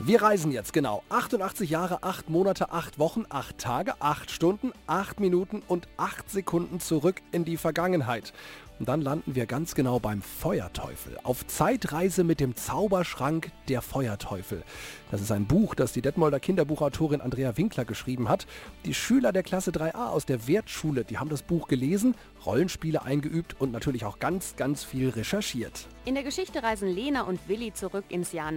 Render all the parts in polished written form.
Wir reisen jetzt genau 88 Jahre, 8 Monate, 8 Wochen, 8 Tage, 8 Stunden, 8 Minuten und 8 Sekunden zurück in die Vergangenheit. Und dann landen wir ganz genau beim Feuerteufel. Auf Zeitreise mit dem Zauberschrank Der Feuerteufel. Das ist ein Buch, das die Detmolder Kinderbuchautorin Andrea Winkler geschrieben hat. Die Schüler der Klasse 3a aus der Wertschule, die haben das Buch gelesen, Rollenspiele eingeübt und natürlich auch ganz, ganz viel recherchiert. In der Geschichte reisen Lena und Willi zurück ins Jahr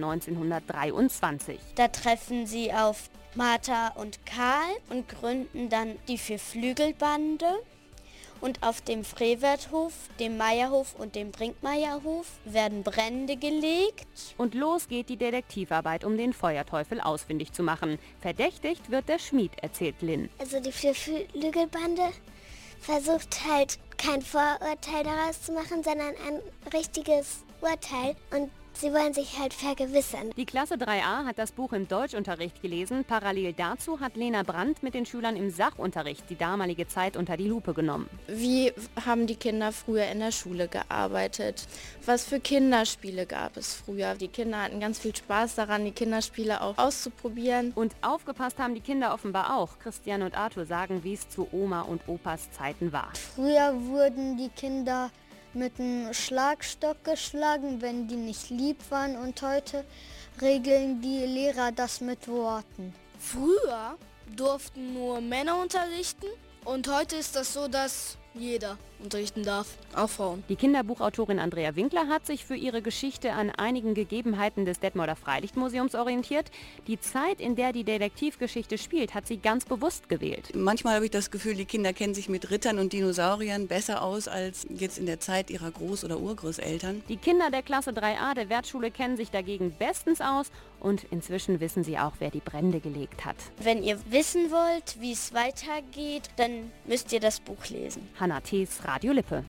1923. Da treffen sie auf Martha und Karl und gründen dann die Vierflügelbande. Und auf dem Frewerthof, dem Meierhof und dem Brinkmeierhof werden Brände gelegt. Und los geht die Detektivarbeit, um den Feuerteufel ausfindig zu machen. Verdächtigt wird der Schmied, erzählt Lynn. Also die Vierflügelbande versucht halt kein Vorurteil daraus zu machen, sondern ein richtiges Urteil. Und sie wollen sich halt vergewissern. Die Klasse 3a hat das Buch im Deutschunterricht gelesen. Parallel dazu hat Lena Brandt mit den Schülern im Sachunterricht die damalige Zeit unter die Lupe genommen. Wie haben die Kinder früher in der Schule gearbeitet? Was für Kinderspiele gab es früher? Die Kinder hatten ganz viel Spaß daran, die Kinderspiele auch auszuprobieren. Und aufgepasst haben die Kinder offenbar auch. Christian und Arthur sagen, wie es zu Oma und Opas Zeiten war. Früher wurden die Kinder mit einem Schlagstock geschlagen, wenn die nicht lieb waren, und heute regeln die Lehrer das mit Worten. Früher durften nur Männer unterrichten und heute ist das so, dass jeder unterrichten darf, auch Frauen. Die Kinderbuchautorin Andrea Winkler hat sich für ihre Geschichte an einigen Gegebenheiten des Detmolder Freilichtmuseums orientiert. Die Zeit, in der die Detektivgeschichte spielt, hat sie ganz bewusst gewählt. Manchmal habe ich das Gefühl, die Kinder kennen sich mit Rittern und Dinosauriern besser aus als jetzt in der Zeit ihrer Groß- oder Urgroßeltern. Die Kinder der Klasse 3a der Wertschule kennen sich dagegen bestens aus und inzwischen wissen sie auch, wer die Brände gelegt hat. Wenn ihr wissen wollt, wie es weitergeht, dann müsst ihr das Buch lesen. Hanna Thees, Radio Lippe.